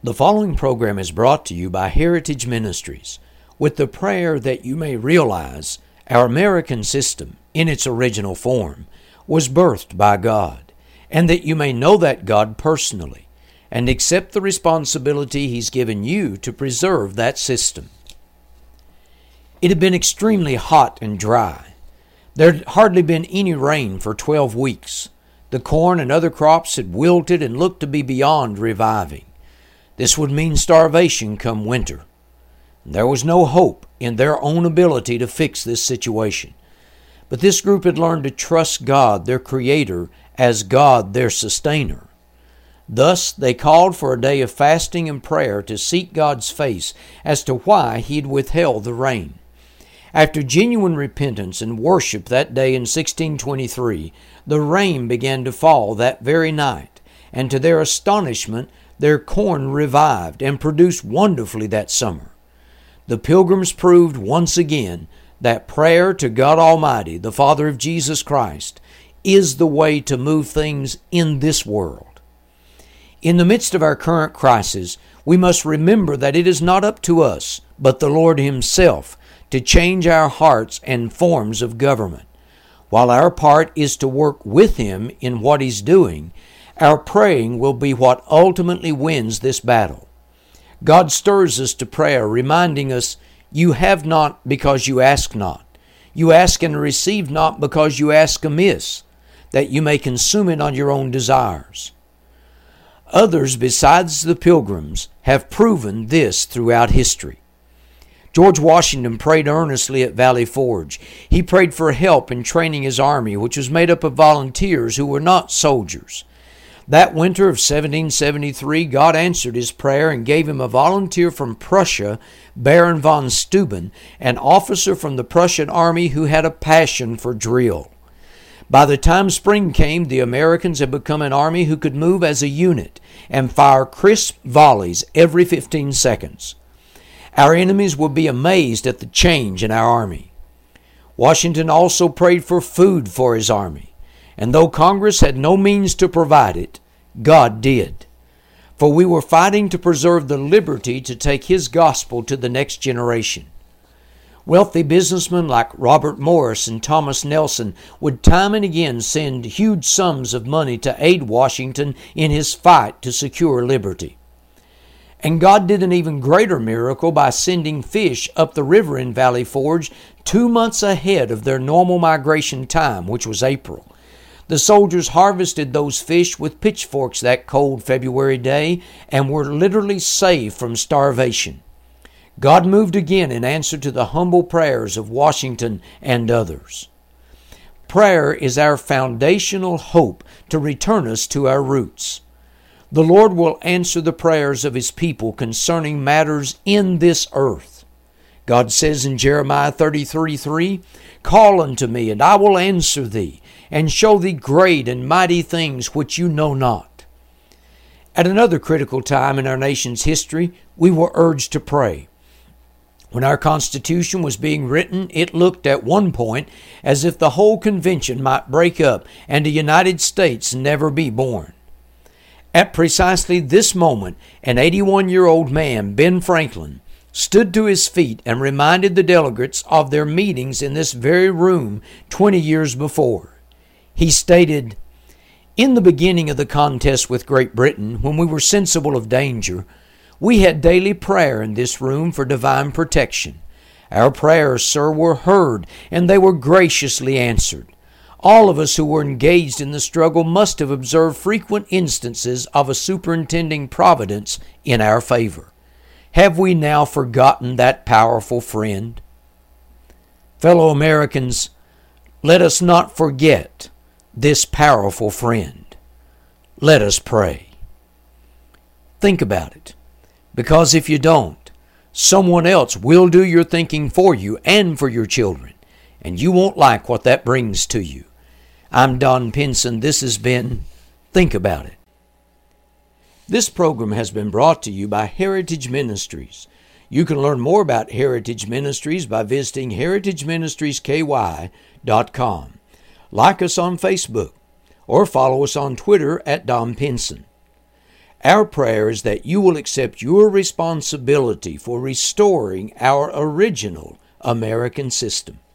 The following program is brought to you by Heritage Ministries with the prayer that you may realize our American system, in its original form, was birthed by God, and that you may know that God personally and accept the responsibility He's given you to preserve that system. It had been extremely hot and dry. There had hardly been any rain for 12 weeks. The corn and other crops had wilted and looked to be beyond reviving. This would mean starvation come winter. There was no hope in their own ability to fix this situation. But this group had learned to trust God, their Creator, as God, their Sustainer. Thus, they called for a day of fasting and prayer to seek God's face as to why He had withheld the rain. After genuine repentance and worship that day in 1623, the rain began to fall that very night, and to their astonishment, their corn revived and produced wonderfully that summer. The Pilgrims proved once again that prayer to God Almighty, the Father of Jesus Christ, is the way to move things in this world. In the midst of our current crisis, we must remember that it is not up to us, but the Lord Himself, to change our hearts and forms of government. While our part is to work with Him in what He's doing, our praying will be what ultimately wins this battle. God stirs us to prayer, reminding us, "You have not because you ask not. You ask and receive not because you ask amiss, that you may consume it on your own desires." Others besides the Pilgrims have proven this throughout history. George Washington prayed earnestly at Valley Forge. He prayed for help in training his army, which was made up of volunteers who were not soldiers. That winter of 1773, God answered his prayer and gave him a volunteer from Prussia, Baron von Steuben, an officer from the Prussian army who had a passion for drill. By the time spring came, the Americans had become an army who could move as a unit and fire crisp volleys every 15 seconds. Our enemies would be amazed at the change in our army. Washington also prayed for food for his army. And though Congress had no means to provide it, God did. For we were fighting to preserve the liberty to take His gospel to the next generation. Wealthy businessmen like Robert Morris and Thomas Nelson would time and again send huge sums of money to aid Washington in his fight to secure liberty. And God did an even greater miracle by sending fish up the river in Valley Forge 2 months ahead of their normal migration time, which was April. The soldiers harvested those fish with pitchforks that cold February day and were literally saved from starvation. God moved again in answer to the humble prayers of Washington and others. Prayer is our foundational hope to return us to our roots. The Lord will answer the prayers of His people concerning matters in this earth. God says in Jeremiah 33:3, "Call unto me, and I will answer thee, and show thee great and mighty things which you know not." At another critical time in our nation's history, we were urged to pray. When our Constitution was being written, it looked at one point as if the whole convention might break up and a United States never be born. At precisely this moment, an 81-year-old man, Ben Franklin, stood to his feet and reminded the delegates of their meetings in this very room 20 years before. He stated, "In the beginning of the contest with Great Britain, when we were sensible of danger, we had daily prayer in this room for divine protection. Our prayers, sir, were heard, and they were graciously answered. All of us who were engaged in the struggle must have observed frequent instances of a superintending providence in our favor. Have we now forgotten that powerful friend? Fellow Americans, let us not forget this powerful friend. Let us pray." Think about it, because if you don't, someone else will do your thinking for you and for your children, and you won't like what that brings to you. I'm Don Pinson. This has been Think About It. This program has been brought to you by Heritage Ministries. You can learn more about Heritage Ministries by visiting heritageministriesky.com. Like us on Facebook or follow us on Twitter at Don Pinson. Our prayer is that you will accept your responsibility for restoring our original American system.